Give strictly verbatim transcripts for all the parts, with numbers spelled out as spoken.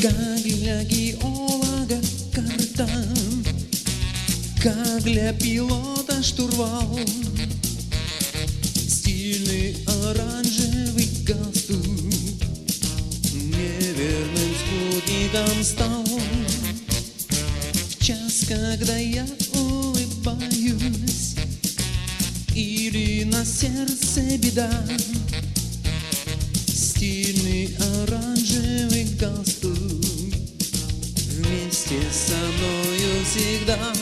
как для геолога карта, как для пилота штурвал. Стильный оранжевый галстук неверным спутником стал. В час, когда я улыбаюсь или на сердце беда, стильный оранжевый галстук вместе со мною всегда.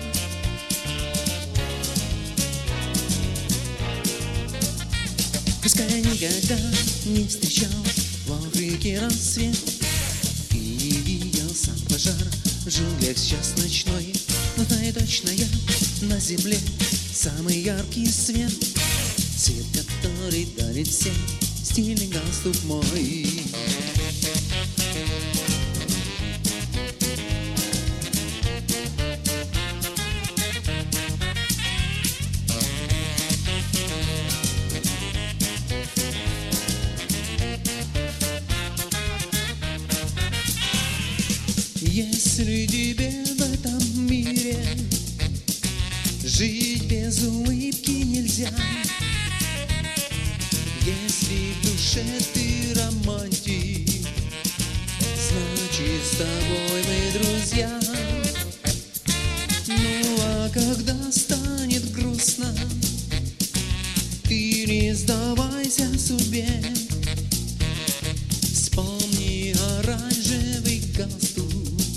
Пускай никогда не встречал в Африке рассвет и не видел сам пожар в джунглях сейчас ночной, но знаю точно я на земле самый яркий свет, свет, который дарит всем стильный галстук мой. Если тебе в этом мире жить без улыбки нельзя, если в душе ты романтик, значит с тобой мы друзья. Ну а когда станет грустно, ты не сдавайся судьбе, вспомни оранжевый галстук,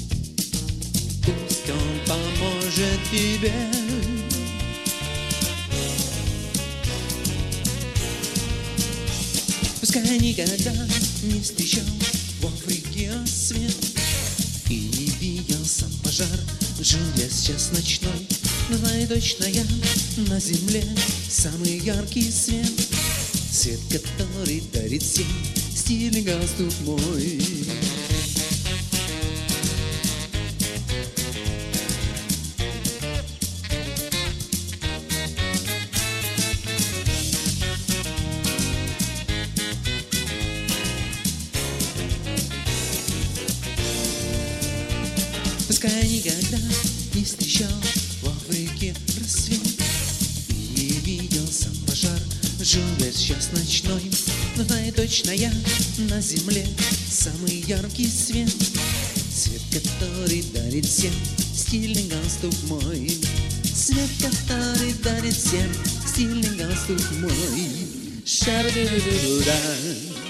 пусть он поможет тебе. Пускай никогда не встречал в Африке рассвет и не видел сам пожар в джунглях сейчас ночной, но знаю точно я на земле самый яркий свет, свет, который дарит всем стильный галстук мой. Пускай никогда не встречал в Африке рассвет и не видел сам пожар в джунглях сейчас ночной, но знаю точно я на земле самый яркий свет, свет, который дарит всем стильный галстук мой, свет, который дарит всем стильный галстук мой. Ша-ду-ду-ду-ду-да.